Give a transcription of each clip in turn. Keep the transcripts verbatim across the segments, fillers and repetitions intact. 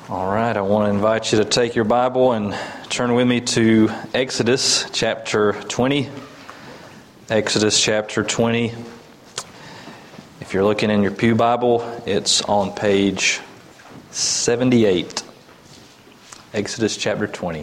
All right, I want to invite you to take your Bible and turn with me to Exodus chapter twenty. Exodus chapter twenty. If you're looking in your pew Bible, it's on page seventy-eight. Exodus chapter twenty.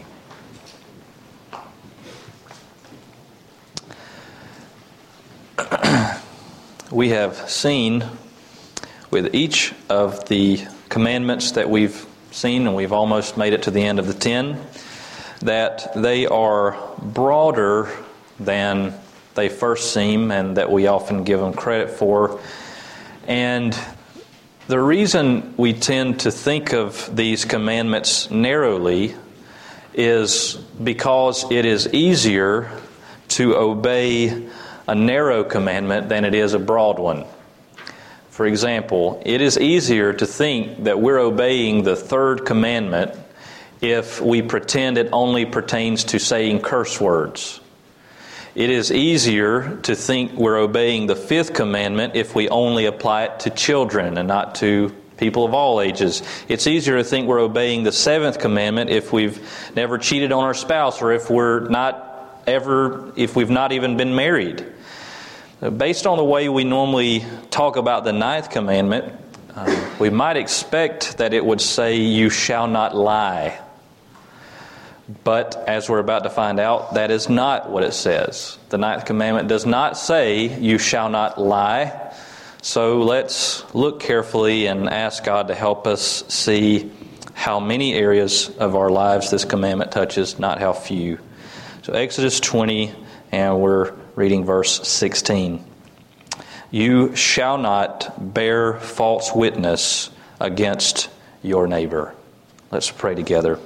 We have seen with each of the commandments that we've seen, and we've almost made it to the end of the ten, that they are broader than they first seem and that we often give them credit for. And the reason we tend to think of these commandments narrowly is because it is easier to obey a narrow commandment than it is a broad one. For example, it is easier to think that we're obeying the third commandment if we pretend it only pertains to saying curse words. It is easier to think we're obeying the fifth commandment if we only apply it to children and not to people of all ages. It's easier to think we're obeying the seventh commandment if we've never cheated on our spouse, or if we're not ever, if we've not even been married. Based on the way we normally talk about the ninth commandment, um, we might expect that it would say, "You shall not lie." But as we're about to find out, that is not what it says. The ninth commandment does not say, "You shall not lie." So let's look carefully and ask God to help us see how many areas of our lives this commandment touches, not how few. So Exodus twenty, and we're reading verse sixteen. "You shall not bear false witness against your neighbor." Let's pray together.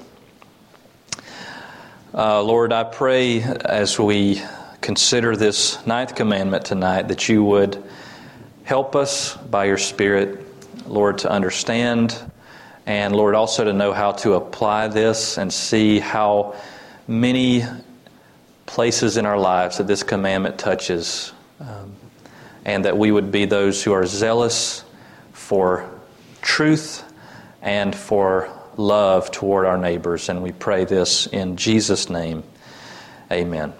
Uh, Lord, I pray as we consider this ninth commandment tonight that you would help us by your Spirit, Lord, to understand, and Lord, also to know how to apply this and see how many places in our lives that this commandment touches, um, and that we would be those who are zealous for truth and for love toward our neighbors. And we pray this in Jesus' name. Amen.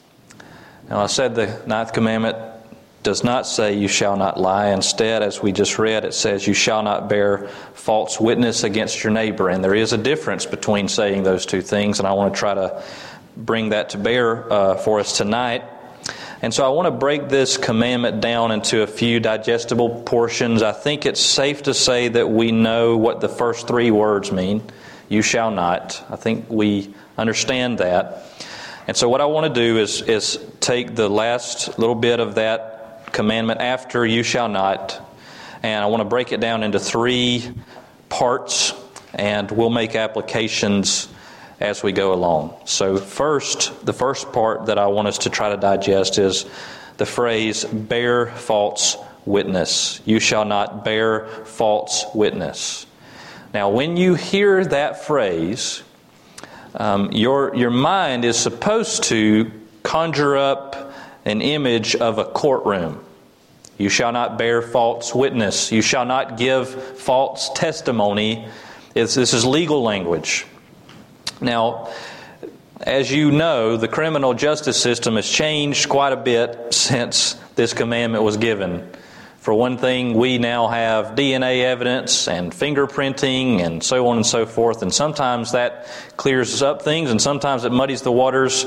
Now, I said the ninth commandment does not say you shall not lie. Instead, as we just read, it says you shall not bear false witness against your neighbor. And there is a difference between saying those two things, and I want to try to bring that to bear uh, for us tonight. And so I want to break this commandment down into a few digestible portions. I think it's safe to say that we know what the first three words mean. You shall not. I think we understand that. And so what I want to do is, is take the last little bit of that commandment after you shall not, and I want to break it down into three parts, and we'll make applications as we go along. So first, the first part that I want us to try to digest is the phrase, bear false witness. You shall not bear false witness. Now, when you hear that phrase, um, your, your mind is supposed to conjure up an image of a courtroom. You shall not bear false witness. You shall not give false testimony. It's, this is legal language. Now, as you know, the criminal justice system has changed quite a bit since this commandment was given. For one thing, we now have D N A evidence and fingerprinting and so on and so forth. And sometimes that clears up things and sometimes it muddies the waters.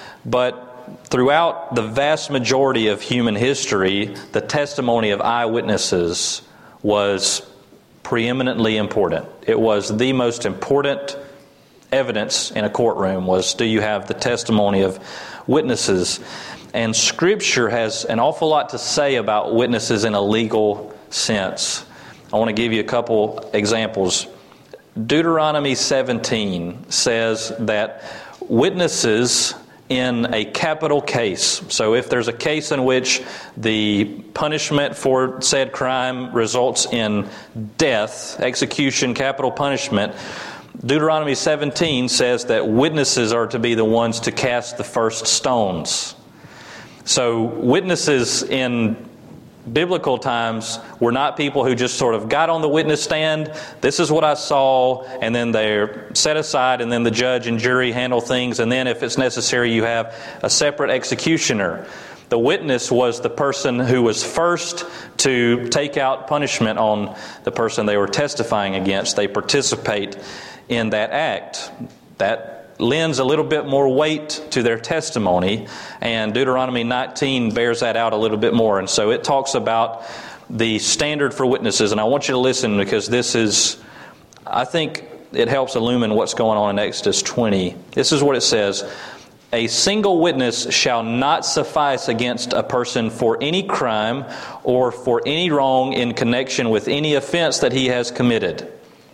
But throughout the vast majority of human history, the testimony of eyewitnesses was preeminently important. It was the most important evidence in a courtroom was, do you have the testimony of witnesses? And Scripture has an awful lot to say about witnesses in a legal sense. I want to give you a couple examples. Deuteronomy seventeen says that witnesses in a capital case, so if there's a case in which the punishment for said crime results in death, execution, capital punishment, Deuteronomy seventeen says that witnesses are to be the ones to cast the first stones. So witnesses in biblical times were not people who just sort of got on the witness stand, this is what I saw, and then they're set aside, and then the judge and jury handle things, and then if it's necessary you have a separate executioner. The witness was the person who was first to take out punishment on the person they were testifying against. They participate in that act. That lends a little bit more weight to their testimony, and Deuteronomy nineteen bears that out a little bit more. And so it talks about the standard for witnesses, and I want you to listen because this is, I think it helps illumine what's going on in Exodus twenty. This is what it says: a single witness shall not suffice against a person for any crime or for any wrong in connection with any offense that he has committed.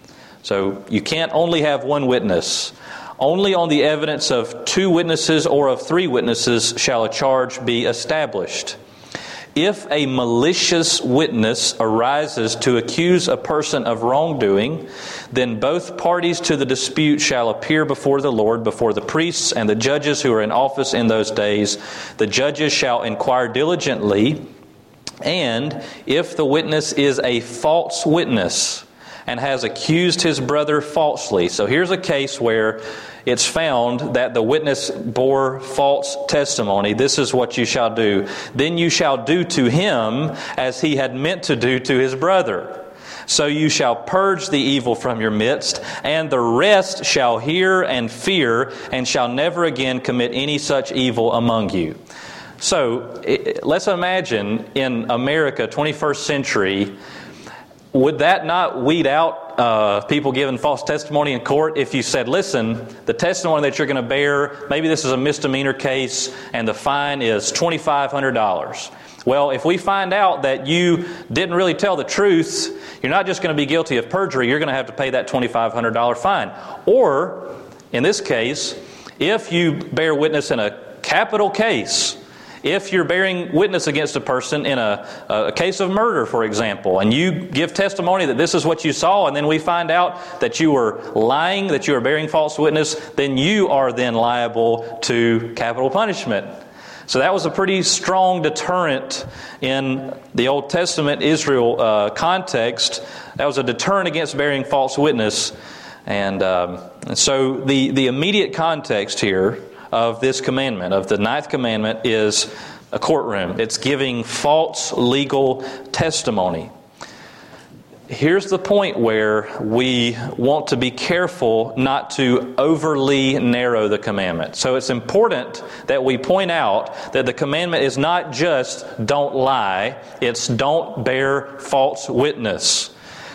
So you can't only have one witness. Only on the evidence of two witnesses or of three witnesses shall a charge be established. If a malicious witness arises to accuse a person of wrongdoing, then both parties to the dispute shall appear before the Lord, before the priests and the judges who are in office in those days. The judges shall inquire diligently, and if the witness is a false witness and has accused his brother falsely. So here's a case where it's found that the witness bore false testimony. This is what you shall do. Then you shall do to him as he had meant to do to his brother. So you shall purge the evil from your midst, and the rest shall hear and fear, and shall never again commit any such evil among you. So let's imagine in America, twenty-first century, would that not weed out uh, people giving false testimony in court if you said, listen, the testimony that you're going to bear, maybe this is a misdemeanor case and the fine is twenty-five hundred dollars. Well, if we find out that you didn't really tell the truth, you're not just going to be guilty of perjury, you're going to have to pay that twenty-five hundred dollars fine. Or, in this case, if you bear witness in a capital case, if you're bearing witness against a person in a, a case of murder, for example, and you give testimony that this is what you saw, and then we find out that you were lying, that you were bearing false witness, then you are then liable to capital punishment. So that was a pretty strong deterrent in the Old Testament Israel uh, context. That was a deterrent against bearing false witness. And, um, and so the, the immediate context here of this commandment, of the ninth commandment, is a courtroom. It's giving false legal testimony. Here's the point where we want to be careful not to overly narrow the commandment. So it's important that we point out that the commandment is not just don't lie, it's don't bear false witness.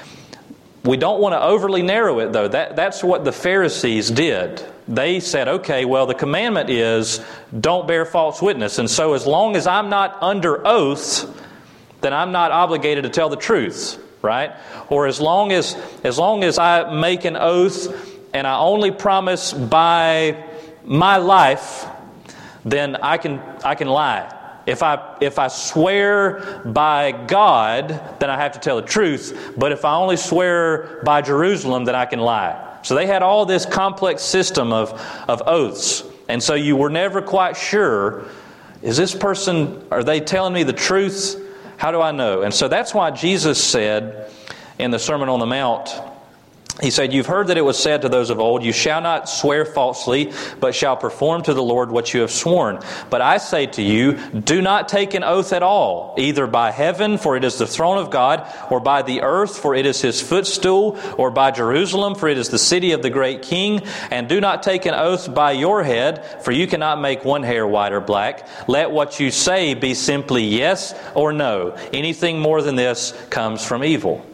We don't want to overly narrow it, though. That, that's what the Pharisees did. They said, okay, well, the commandment is don't bear false witness. And so as long as I'm not under oath, then I'm not obligated to tell the truth, right? Or as long as as long as I make an oath and I only promise by my life, then I can I can lie. If I if I swear by God, then I have to tell the truth. But if I only swear by Jerusalem, then I can lie. So they had all this complex system of, of oaths. And so you were never quite sure, is this person, are they telling me the truth? How do I know? And so that's why Jesus said in the Sermon on the Mount, He said, you've heard that it was said to those of old, you shall not swear falsely, but shall perform to the Lord what you have sworn. But I say to you, do not take an oath at all, either by heaven, for it is the throne of God, or by the earth, for it is His footstool, or by Jerusalem, for it is the city of the great King. And do not take an oath by your head, for you cannot make one hair white or black. Let what you say be simply yes or no. Anything more than this comes from evil.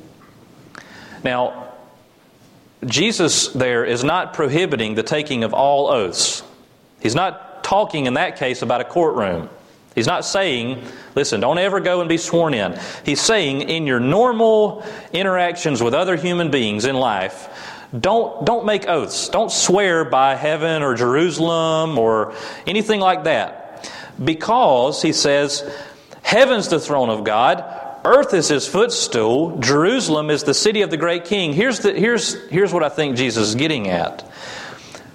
Now, Jesus there is not prohibiting the taking of all oaths. He's not talking in that case about a courtroom. He's not saying, listen, don't ever go and be sworn in. He's saying in your normal interactions with other human beings in life, don't, don't make oaths. Don't swear by heaven or Jerusalem or anything like that. Because, he says, heaven's the throne of God. Earth is His footstool. Jerusalem is the city of the great King. Here's the, here's, here's what I think Jesus is getting at.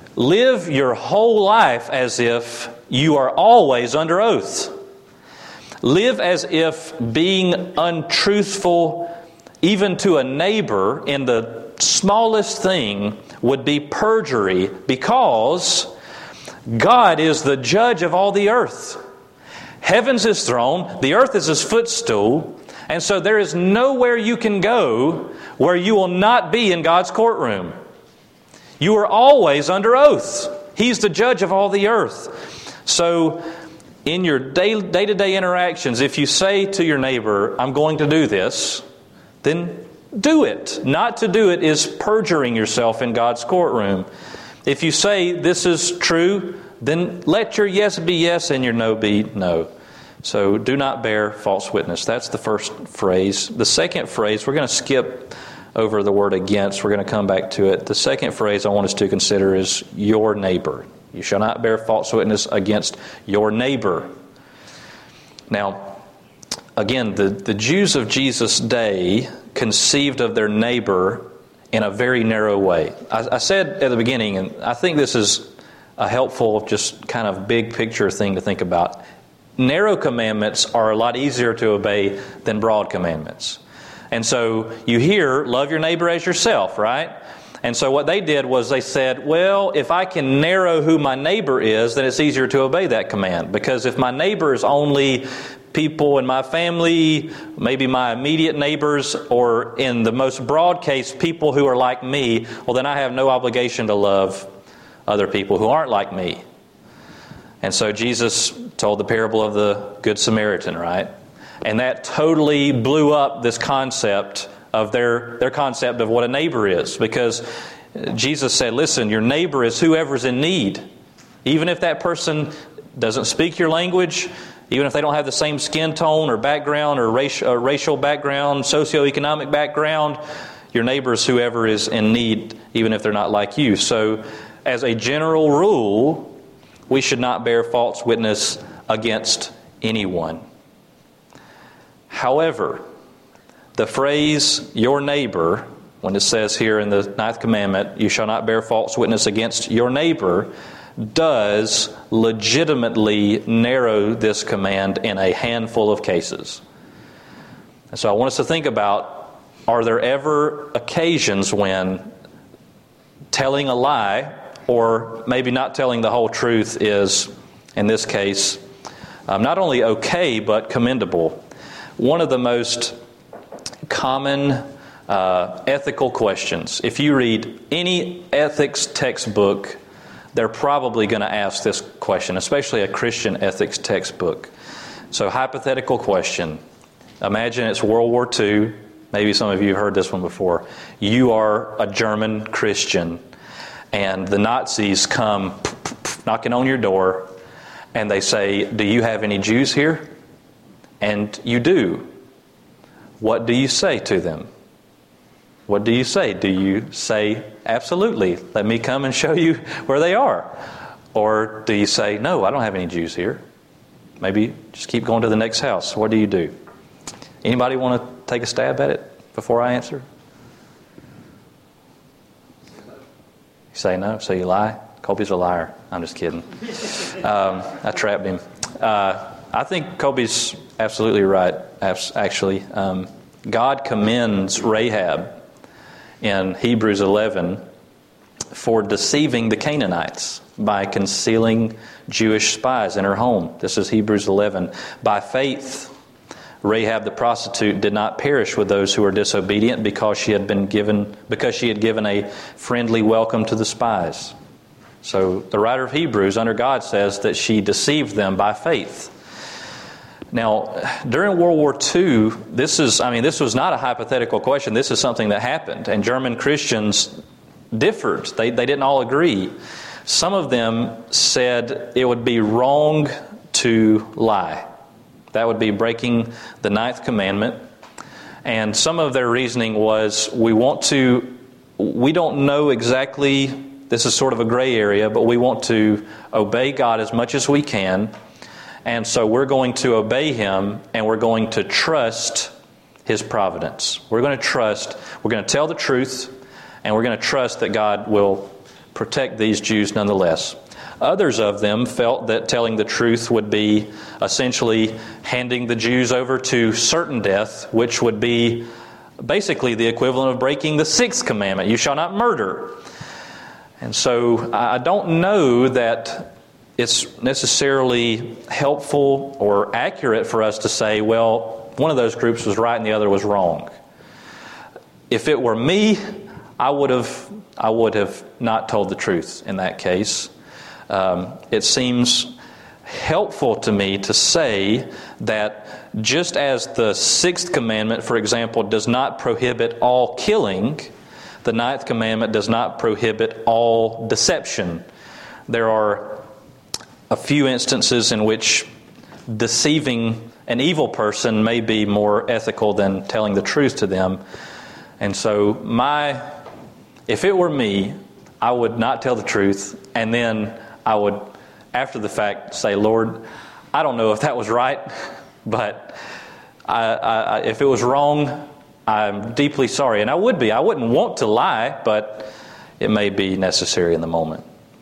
Live your whole life as if you are always under oath. live as if being untruthful even to a neighbor in the smallest thing would be perjury, because God is the judge of all the earth. Heaven's His throne, the earth is His footstool, and so there is nowhere you can go where you will not be in God's courtroom. You are always under oath. He's the judge of all the earth. So in your day, day-to-day interactions, if you say to your neighbor, I'm going to do this, then do it. Not to do it is perjuring yourself in God's courtroom. If you say this is true, then let your yes be yes and your no be no. So do not bear false witness. That's the first phrase. The second phrase, we're going to skip over the word against. We're going to come back to it. The second phrase I want us to consider is your neighbor. You shall not bear false witness against your neighbor. Now, again, the, the Jews of Jesus' day conceived of their neighbor in a very narrow way. I, I said at the beginning, and I think this is a helpful, just kind of big picture thing to think about. Narrow commandments are a lot easier to obey than broad commandments. And so you hear, love your neighbor as yourself, right? And so what they did was they said, well, if I can narrow who my neighbor is, then it's easier to obey that command. Because if my neighbor is only people in my family, maybe my immediate neighbors, or in the most broad case, people who are like me, well, then I have no obligation to love other people who aren't like me. And so Jesus told the parable of the Good Samaritan, right? And that totally blew up this concept of their, their concept of what a neighbor is. Because Jesus said, listen, your neighbor is whoever's in need. Even if that person doesn't speak your language, even if they don't have the same skin tone or background or racial, or racial background, socioeconomic background, your neighbor is whoever is in need, even if they're not like you. So as a general rule, we should not bear false witness against anyone. However, the phrase, your neighbor, when it says here in the ninth commandment, you shall not bear false witness against your neighbor, does legitimately narrow this command in a handful of cases. And so I want us to think about, are there ever occasions when telling a lie, or maybe not telling the whole truth, is, in this case, um, not only okay, but commendable? One of the most common uh, ethical questions, if you read any ethics textbook, they're probably going to ask this question, especially a Christian ethics textbook. So, hypothetical question. Imagine it's World War Two. Maybe some of you have heard this one before. You are a German Christian, and the Nazis come knocking on your door, and they say, do you have any Jews here? And you do. What do you say to them? What do you say? Do you say, absolutely, let me come and show you where they are? Or do you say, no, I don't have any Jews here. Maybe just keep going to the next house. What do you do? Anybody want to take a stab at it before I answer? You say no, so you lie? Colby's a liar. I'm just kidding. Um, I trapped him. Uh, I think Colby's absolutely right, actually. Um, God commends Rahab in Hebrews eleven for deceiving the Canaanites by concealing Jewish spies in her home. This is Hebrews eleven. By faith, Rahab the prostitute did not perish with those who were disobedient because she had been given because she had given a friendly welcome to the spies. So the writer of Hebrews under God says that she deceived them by faith. Now, during World War Two, this is, I mean, this was not a hypothetical question. This is something that happened. And German Christians differed. They, they didn't all agree. Some of them said it would be wrong to lie. That would be breaking the ninth commandment. And some of their reasoning was, we want to, we don't know exactly, this is sort of a gray area, but we want to obey God as much as we can. And so we're going to obey Him, and we're going to trust His providence. We're going to trust, we're going to tell the truth, and we're going to trust that God will protect these Jews nonetheless. Others of them felt that telling the truth would be essentially handing the Jews over to certain death, which would be basically the equivalent of breaking the sixth commandment, you shall not murder. And so I don't know that it's necessarily helpful or accurate for us to say, well, one of those groups was right and the other was wrong. If it were me, I would have I would have not told the truth in that case. Um, it seems helpful to me to say that just as the sixth commandment, for example, does not prohibit all killing, the ninth commandment does not prohibit all deception. There are a few instances in which deceiving an evil person may be more ethical than telling the truth to them. And so my, if it were me, I would not tell the truth, and then I would, after the fact, say, Lord, I don't know if that was right, but I, I, if it was wrong, I'm deeply sorry. And I would be. I wouldn't want to lie, but it may be necessary in the moment.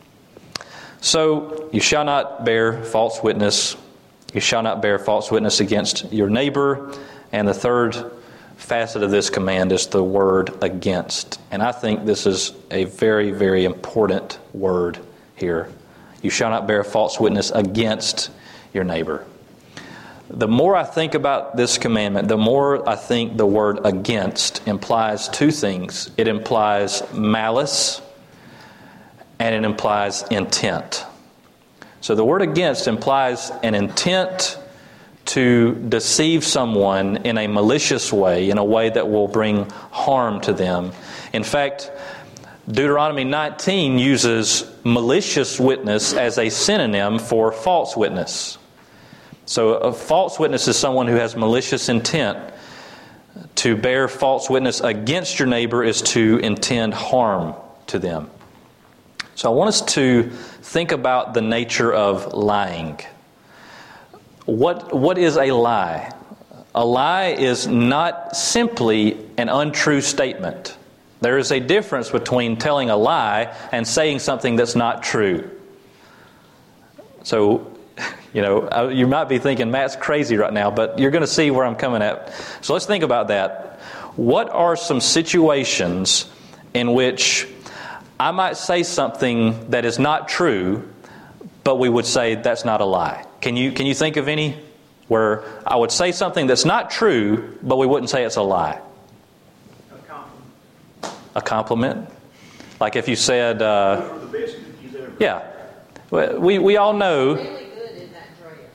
So, you shall not bear false witness. You shall not bear false witness against your neighbor. And the third facet of this command is the word against. And I think this is a very, very important word here. You shall not bear false witness against your neighbor. The more I think about this commandment, the more I think the word against implies two things. It implies malice and it implies intent. So the word against implies an intent to deceive someone in a malicious way, in a way that will bring harm to them. In fact, Deuteronomy nineteen uses malicious witness as a synonym for false witness. So a false witness is someone who has malicious intent. To bear false witness against your neighbor is to intend harm to them. So I want us to think about the nature of lying. What, what is a lie? A lie is not simply an untrue statement. There is a difference between telling a lie and saying something that's not true. So, you know, you might be thinking, Matt's crazy right now, but you're going to see where I'm coming at. So let's think about that. What are some situations in which I might say something that is not true, but we would say that's not a lie? Can you can you think of any where I would say something that's not true, but we wouldn't say it's a lie? A compliment. A compliment? Like if you said, uh, Those are the best cookies ever. yeah, we we all know. Really good in that dress.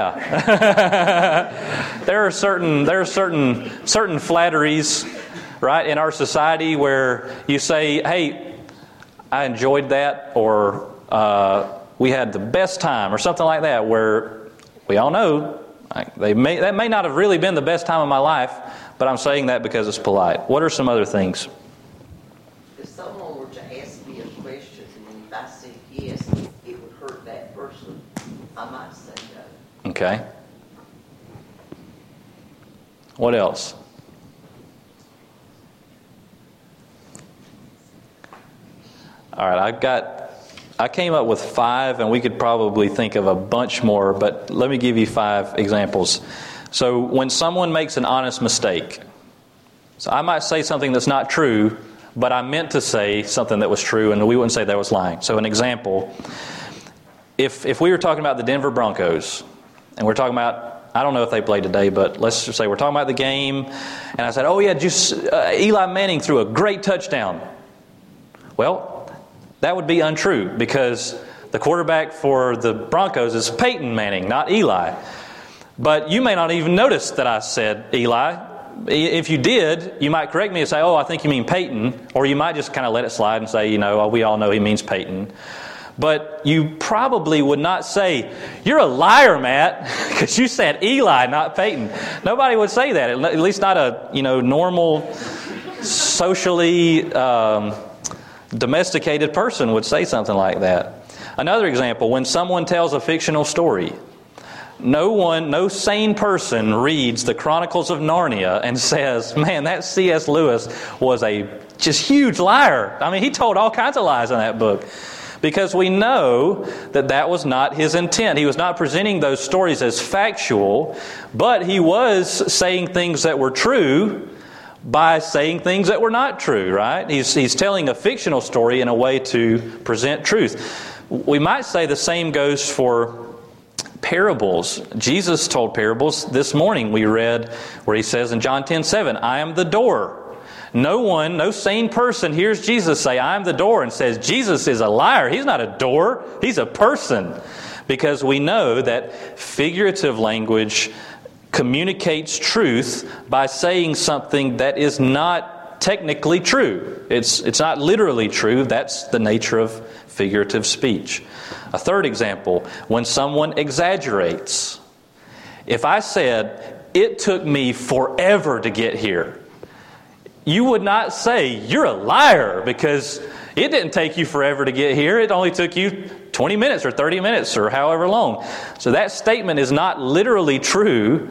Yeah, there are certain there are certain certain flatteries, right, in our society where you say, "Hey, I enjoyed that," or uh, "We had the best time," or something like that. Where we all know like, they may that may not have really been the best time of my life, but I'm saying that because it's polite. What are some other things? If someone were to ask me a question and if I said yes, it would hurt that person, I might say no. Okay. What else? All right, I've got, I came up with five, and we could probably think of a bunch more, but let me give you five examples. So when someone makes an honest mistake, so I might say something that's not true, but I meant to say something that was true, and we wouldn't say that was lying. So an example, if if we were talking about the Denver Broncos, and we're talking about, I don't know if they played today, but let's just say we're talking about the game, and I said, oh yeah, just uh, Eli Manning threw a great touchdown. Well, that would be untrue because the quarterback for the Broncos is Peyton Manning, not Eli. But you may not even notice that I said Eli. If you did, you might correct me and say, oh, I think you mean Peyton. Or you might just kind of let it slide and say, you know, we all know he means Peyton. But you probably would not say, you're a liar, Matt, because you said Eli, not Peyton. Nobody would say that, at least not a, you know, normal, socially um, domesticated person would say something like that. Another example, when someone tells a fictional story, no one, no sane person reads the Chronicles of Narnia and says, man, that C S Lewis was a just huge liar. I mean, he told all kinds of lies in that book. because we know that that was not his intent. He was not presenting those stories as factual, but he was saying things that were true by saying things that were not true, right? He's, he's telling a fictional story in a way to present truth. We might say the same goes for parables. Jesus told parables. This morning we read where he says in John ten seven, I am the door. No one, no sane person hears Jesus say, I am the door, and says, Jesus is a liar. He's not a door. He's a person. Because we know that figurative language communicates truth by saying something that is not technically true. It's, it's not literally true. That's the nature of figurative speech. A third example, when someone exaggerates. If I said, it took me forever to get here, you would not say, you're a liar, because it didn't take you forever to get here. It only took you twenty minutes or thirty minutes or however long. So that statement is not literally true,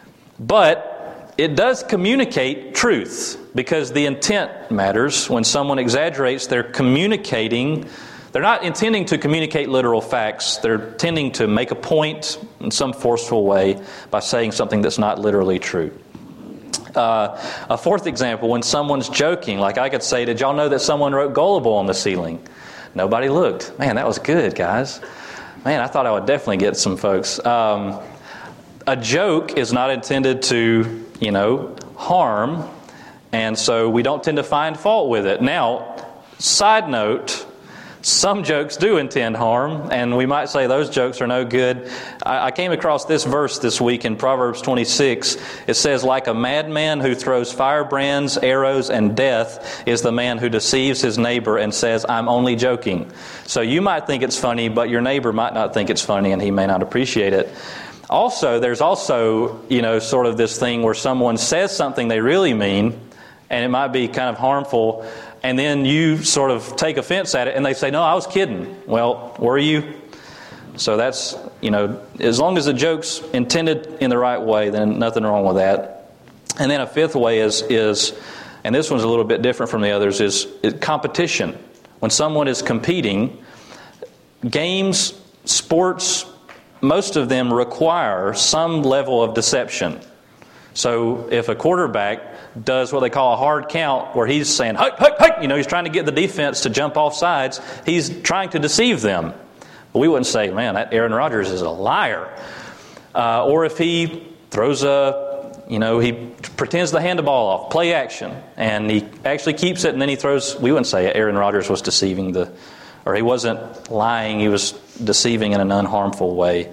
but it does communicate truth, because the intent matters. When someone exaggerates, they're communicating. They're not intending to communicate literal facts. They're tending to make a point in some forceful way by saying something that's not literally true. Uh, a fourth example, when someone's joking, like I could say, did y'all know that someone wrote Gullible on the ceiling? Nobody looked. Man, that was good, guys. Man, I thought I would definitely get some folks. Um, a joke is not intended to, you know, harm, and so we don't tend to find fault with it. Now, side note, some jokes do intend harm, and we might say those jokes are no good. I, I came across this verse this week in Proverbs twenty-six. It says, like a madman who throws firebrands, arrows, and death is the man who deceives his neighbor and says, I'm only joking. So you might think it's funny, but your neighbor might not think it's funny, and he may not appreciate it. Also, there's also, you know, sort of this thing where someone says something they really mean, and it might be kind of harmful, and then you sort of take offense at it, and they say, no, I was kidding. Well, were you? So that's, you know, as long as the joke's intended in the right way, then nothing wrong with that. And then a fifth way is, is and this one's a little bit different from the others, is, is competition. When someone is competing, games, sports, most of them require some level of deception. So if a quarterback does what they call a hard count, where he's saying, hey, hey, hey, you know, he's trying to get the defense to jump off sides, he's trying to deceive them. But we wouldn't say, man, that Aaron Rodgers is a liar. Uh, or if he throws a, you know, he pretends to hand the ball off, play action, and he actually keeps it, and then he throws, we wouldn't say Aaron Rodgers was deceiving the, or he wasn't lying, he was deceiving in an unharmful way.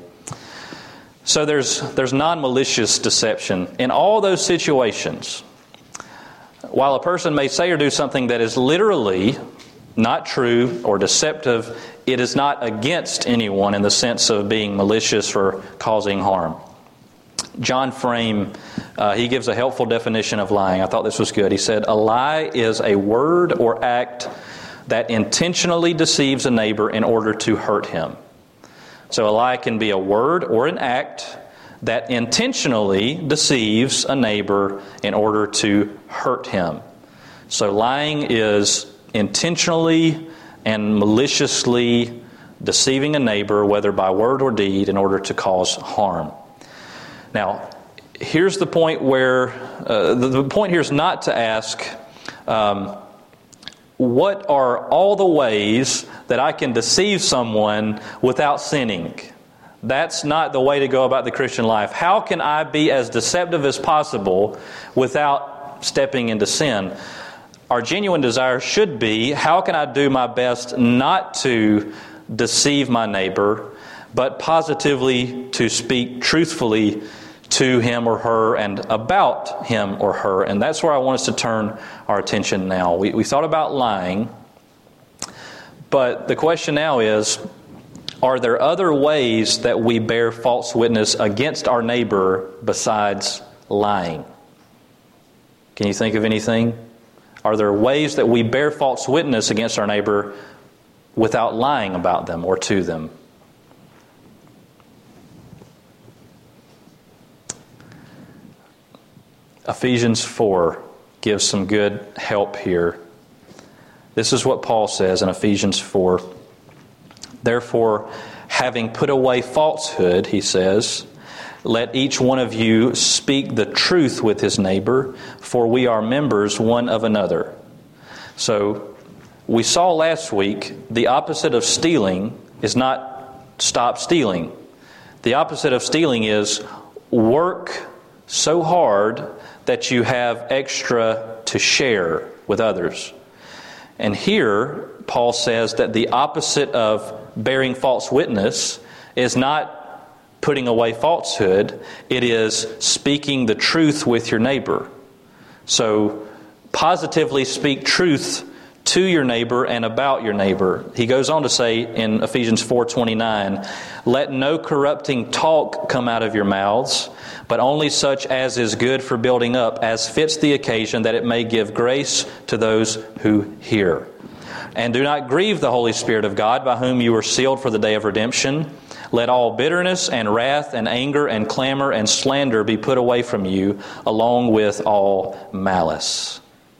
So there's there's non-malicious deception. In all those situations, while a person may say or do something that is literally not true or deceptive, it is not against anyone in the sense of being malicious or causing harm. John Frame, uh, he gives a helpful definition of lying. I thought this was good. He said, a lie is a word or act that intentionally deceives a neighbor in order to hurt him. So a lie can be a word or an act that intentionally deceives a neighbor in order to hurt him. So lying is intentionally and maliciously deceiving a neighbor, whether by word or deed, in order to cause harm. Now, here's the point where, uh, the, the point here is not to ask, um, what are all the ways that I can deceive someone without sinning? That's not the way to go about the Christian life. How can I be as deceptive as possible without stepping into sin? Our genuine desire should be, how can I do my best not to deceive my neighbor, but positively to speak truthfully to him or her and about him or her? And that's where I want us to turn our attention now. We, we thought about lying, but the question now is, are there other ways that we bear false witness against our neighbor besides lying? Can you think of anything? Are there ways that we bear false witness against our neighbor without lying about them or to them? Ephesians four gives some good help here. This is what Paul says in Ephesians four. Therefore, having put away falsehood, he says, let each one of you speak the truth with his neighbor, for we are members one of another. So, we saw last week the opposite of stealing is not stop stealing. The opposite of stealing is work so hard that you have extra to share with others. And here, Paul says that the opposite of bearing false witness is not putting away falsehood, it is speaking the truth with your neighbor. So, positively speak truth to your neighbor and about your neighbor. He goes on to say in Ephesians four twenty-nine, let no corrupting talk come out of your mouths, but only such as is good for building up, as fits the occasion, that it may give grace to those who hear. And do not grieve the Holy Spirit of God, by whom you were sealed for the day of redemption. Let all bitterness and wrath and anger and clamor and slander be put away from you, along with all malice.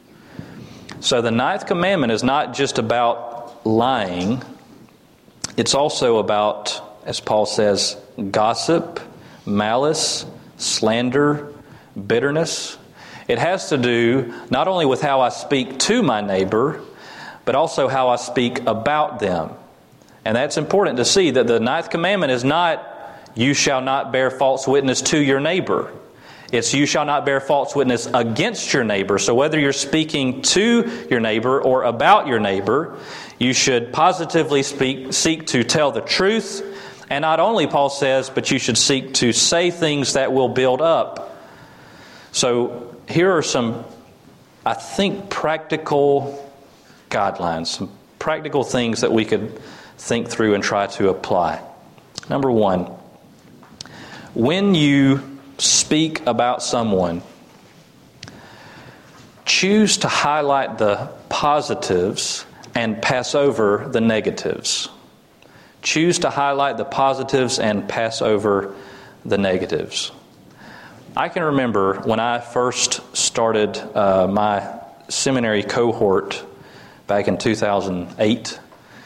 So the ninth commandment is not just about lying. It's also about, as Paul says, gossip, malice, slander, bitterness. It has to do not only with how I speak to my neighbor, but also how I speak about them. And that's important to see that the ninth commandment is not, you shall not bear false witness to your neighbor. It's you shall not bear false witness against your neighbor. So whether you're speaking to your neighbor or about your neighbor, you should positively speak, seek to tell the truth. And not only, Paul says, but you should seek to say things that will build up. So here are some, I think, practical guidelines, some practical things that we could think through and try to apply. Number one, when you speak about someone, choose to highlight the positives and pass over the negatives. Choose to highlight the positives and pass over the negatives. I can remember when I first started uh, my seminary cohort back in two thousand eight,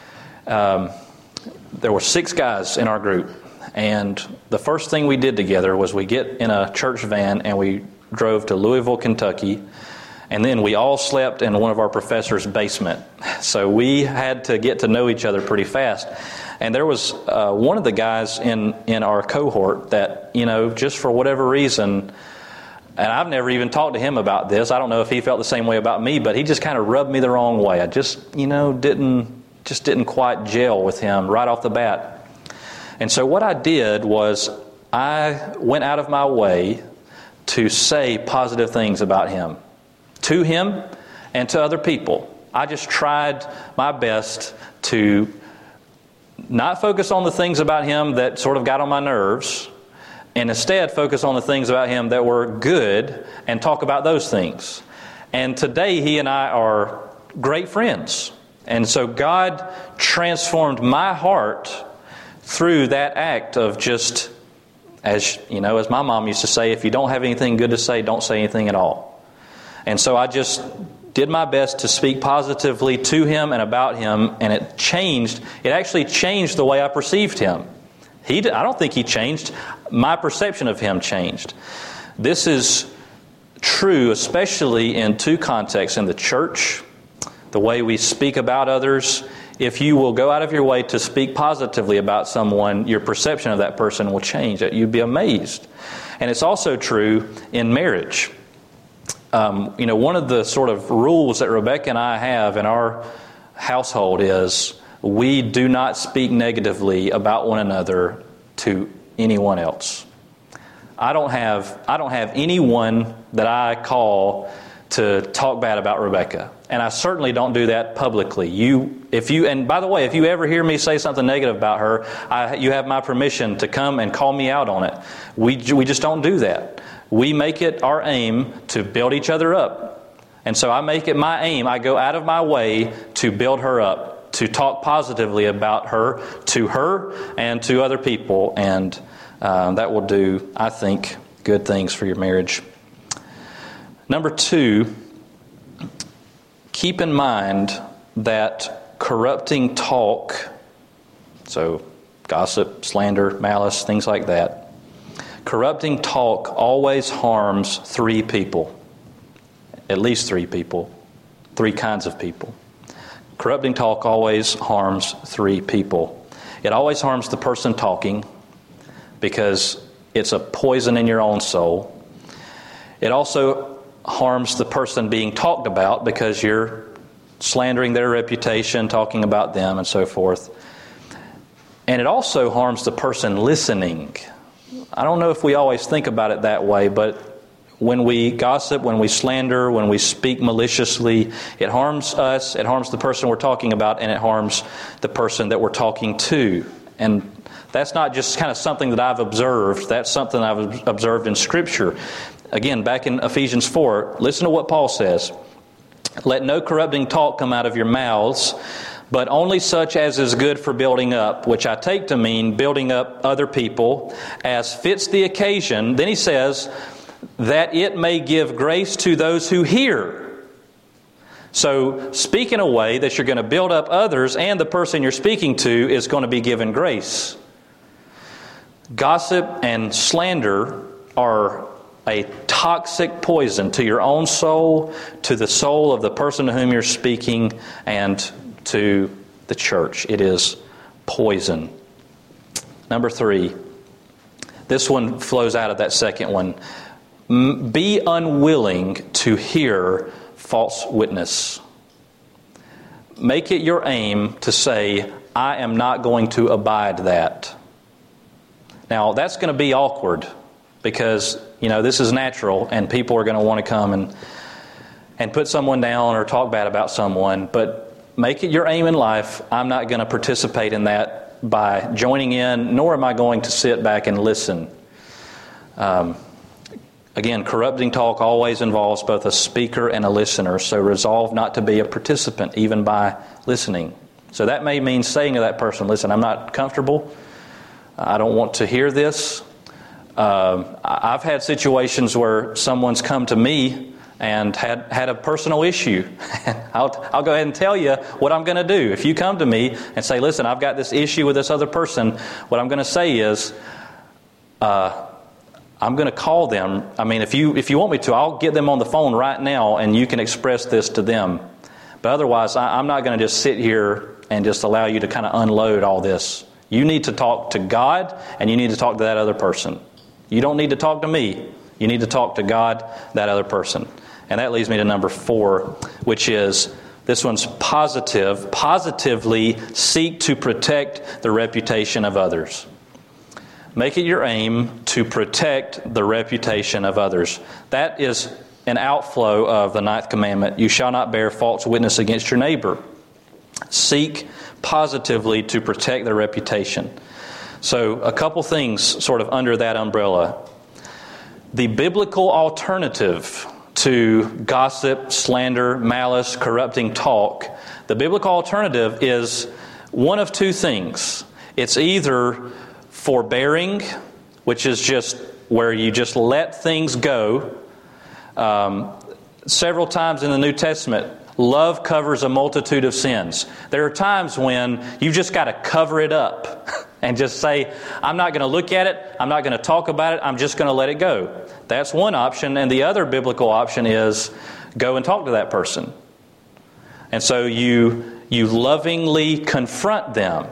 um, there were six guys in our group. And the first thing we did together was we get in a church van and we drove to Louisville, Kentucky. And then we all slept in one of our professor's basement. So we had to get to know each other pretty fast. And there was uh, one of the guys in, in our cohort that, you know, just for whatever reason, and I've never even talked to him about this. I don't know if he felt the same way about me, but he just kind of rubbed me the wrong way. I just, you know, didn't just didn't quite gel with him right off the bat. And so what I did was I went out of my way to say positive things about him, to him and to other people. I just tried my best to not focus on the things about him that sort of got on my nerves, and instead focus on the things about him that were good and talk about those things. And today he and I are great friends. And so God transformed my heart through that act of just, as you know, as my mom used to say, if you don't have anything good to say, don't say anything at all. And so I just did my best to speak positively to him and about him, and it changed. It actually changed the way I perceived him. He, I don't think he changed. My perception of him changed. This is true, especially in two contexts: in the church, the way we speak about others. If you will go out of your way to speak positively about someone, your perception of that person will change. You'd be amazed. And it's also true in marriage. Um, you know, one of the sort of rules that Rebecca and I have in our household is we do not speak negatively about one another to anyone else. I don't have I don't have anyone that I call to talk bad about Rebecca, and I certainly don't do that publicly. You, if you, and by the way, if you ever hear me say something negative about her, I, you have my permission to come and call me out on it. We we just don't do that. We make it our aim to build each other up. And so I make it my aim. I go out of my way to build her up, to talk positively about her, to her and to other people. And uh, that will do, I think, good things for your marriage. Number two, keep in mind that corrupting talk So gossip, slander, malice, things like that. Corrupting talk always harms three people. At least three people. Three kinds of people. Corrupting talk always harms three people. It always harms the person talking because it's a poison in your own soul. It also harms the person being talked about because you're slandering their reputation, talking about them, and so forth. And it also harms the person listening. I don't know if we always think about it that way, but when we gossip, when we slander, when we speak maliciously, it harms us, it harms the person we're talking about, and it harms the person that we're talking to. And that's not just kind of something that I've observed. That's something I've observed in Scripture. Again, back in Ephesians four, listen to what Paul says. Let no corrupting talk come out of your mouths, but only such as is good for building up, which I take to mean building up other people as fits the occasion. Then he says, that it may give grace to those who hear. So speak in a way that you're going to build up others, and the person you're speaking to is going to be given grace. Gossip and slander are a toxic poison to your own soul, to the soul of the person to whom you're speaking, and to the church. It is poison. Number three, this one flows out of that second one. Be unwilling to hear false witness. Make it your aim to say, I am not going to abide that. Now, that's going to be awkward because, you know, this is natural and people are going to want to come and and put someone down or talk bad about someone. But make it your aim in life, I'm not going to participate in that by joining in, nor am I going to sit back and listen. Um, again, corrupting talk always involves both a speaker and a listener, so resolve not to be a participant even by listening. So that may mean saying to that person, listen, I'm not comfortable. I don't want to hear this. Um, I've had situations where someone's come to me and had, had a personal issue. I'll, I'll go ahead and tell you what I'm going to do. If you come to me and say, listen, I've got this issue with this other person, what I'm going to say is, uh, I'm going to call them. I mean, if you if you want me to, I'll get them on the phone right now and you can express this to them. But otherwise, I, I'm not going to just sit here and just allow you to kind of unload all this. You need to talk to God and you need to talk to that other person. You don't need to talk to me. You need to talk to God, that other person. And that leads me to number four, which is, this one's positive. Positively seek to protect the reputation of others. Make it your aim to protect the reputation of others. That is an outflow of the ninth commandment. You shall not bear false witness against your neighbor. Seek positively to protect their reputation. So a couple things sort of under that umbrella. The biblical alternative to gossip, slander, malice, corrupting talk, the biblical alternative is one of two things. It's either forbearing, which is just where you just let things go. Um, several times in the New Testament, love covers a multitude of sins. There are times when you've just got to cover it up and just say, I'm not going to look at it, I'm not going to talk about it, I'm just going to let it go. That's one option. And the other biblical option is go and talk to that person. And so you you lovingly confront them.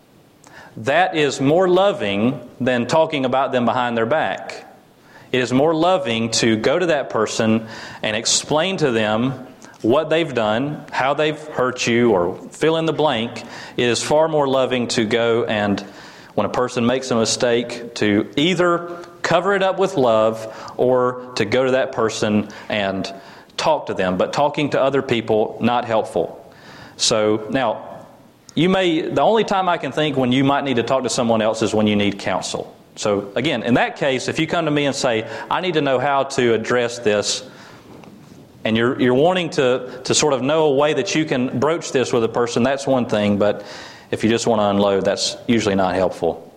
That is more loving than talking about them behind their back. It is more loving to go to that person and explain to them what they've done, how they've hurt you, or fill in the blank. It is far more loving to go and, when a person makes a mistake, to either cover it up with love or to go to that person and talk to them. But talking to other people, not helpful. So now, you may, the only time I can think when you might need to talk to someone else is when you need counsel. So again, in that case, if you come to me and say, I need to know how to address this, and you're you're wanting to, to sort of know a way that you can broach this with a person, that's one thing. But if you just want to unload, that's usually not helpful.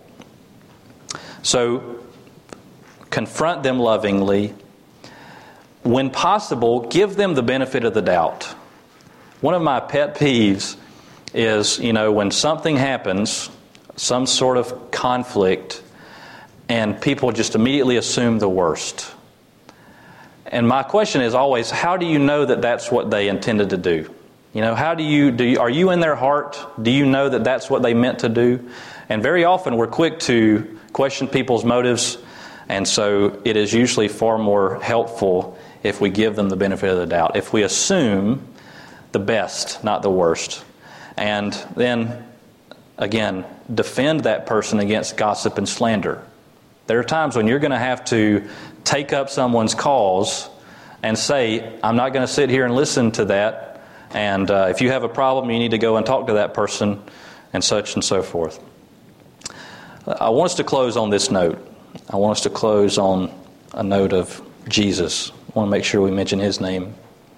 So confront them lovingly. When possible, give them the benefit of the doubt. One of my pet peeves is, you know, when something happens, some sort of conflict, and people just immediately assume the worst. And my question is always, how do you know that that's what they intended to do? You know, how do you, do you, are you in their heart? Do you know that that's what they meant to do? And very often we're quick to question people's motives, and so it is usually far more helpful if we give them the benefit of the doubt, if we assume the best, not the worst. And then, again, defend that person against gossip and slander. There are times when you're going to have to take up someone's cause and say, I'm not going to sit here and listen to that, and uh, if you have a problem, you need to go and talk to that person, and such and so forth. I want us to close on this note. I want us to close on a note of Jesus. I want to make sure we mention His name.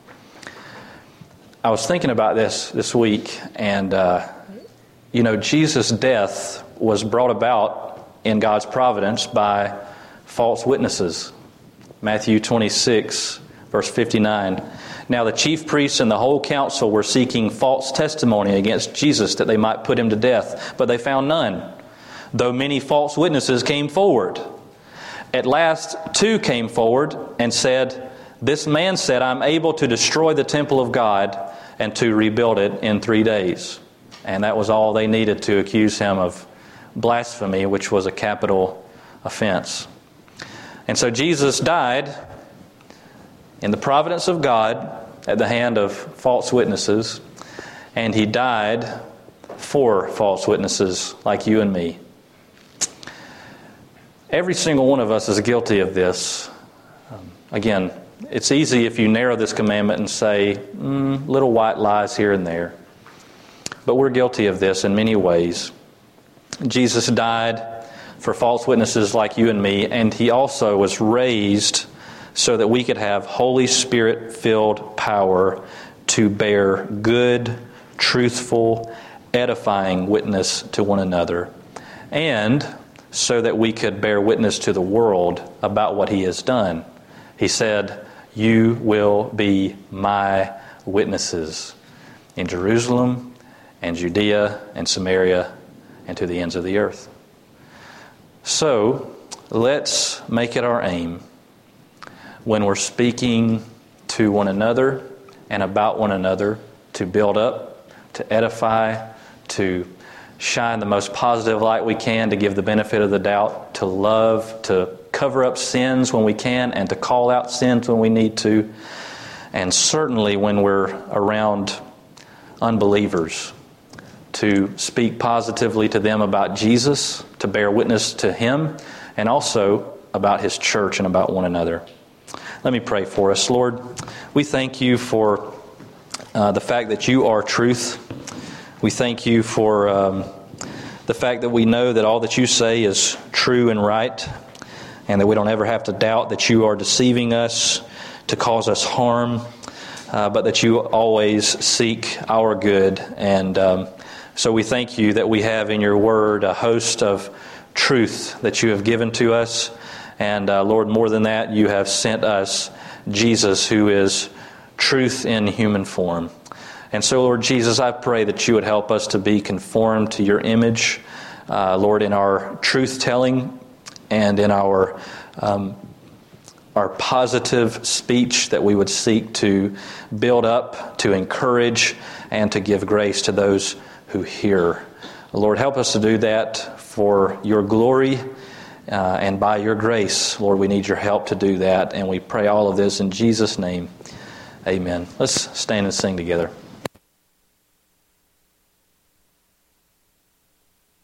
I was thinking about this this week, and uh, you know, Jesus' death was brought about in God's providence by false witnesses. Matthew twenty-six, verse fifty-nine. Now the chief priests and the whole council were seeking false testimony against Jesus that they might put Him to death, but they found none, though many false witnesses came forward. At last two came forward and said, This man said, I'm able to destroy the temple of God and to rebuild it in three days. And that was all they needed to accuse Him of blasphemy, which was a capital offense. And so Jesus died in the providence of God at the hand of false witnesses, and He died for false witnesses like you and me. Every single one of us is guilty of this. Um, again, it's easy if you narrow this commandment and say, mm, little white lies here and there. But we're guilty of this in many ways. Jesus died for false witnesses like you and me, and He also was raised so that we could have Holy Spirit-filled power to bear good, truthful, edifying witness to one another, and so that we could bear witness to the world about what He has done. He said, You will be my witnesses in Jerusalem and Judea and Samaria and to the ends of the earth. So, let's make it our aim when we're speaking to one another and about one another to build up, to edify, to shine the most positive light we can, to give the benefit of the doubt, to love, to cover up sins when we can, and to call out sins when we need to. And certainly when we're around unbelievers, to speak positively to them about Jesus, to bear witness to Him, and also about His church and about one another. Let me pray for us. Lord, we thank You for uh, the fact that You are truth. We thank You for um, the fact that we know that all that You say is true and right, and that we don't ever have to doubt that You are deceiving us to cause us harm, uh, but that You always seek our good. And um, so we thank You that we have in Your Word a host of truth that You have given to us. And uh, Lord, more than that, You have sent us Jesus, who is truth in human form. And so, Lord Jesus, I pray that You would help us to be conformed to Your image, uh, Lord, in our truth-telling and in our um, our positive speech, that we would seek to build up, to encourage, and to give grace to those who hear. Lord, help us to do that for Your glory uh, and by Your grace. Lord, we need Your help to do that, and we pray all of this in Jesus' name. Amen. Let's stand and sing together.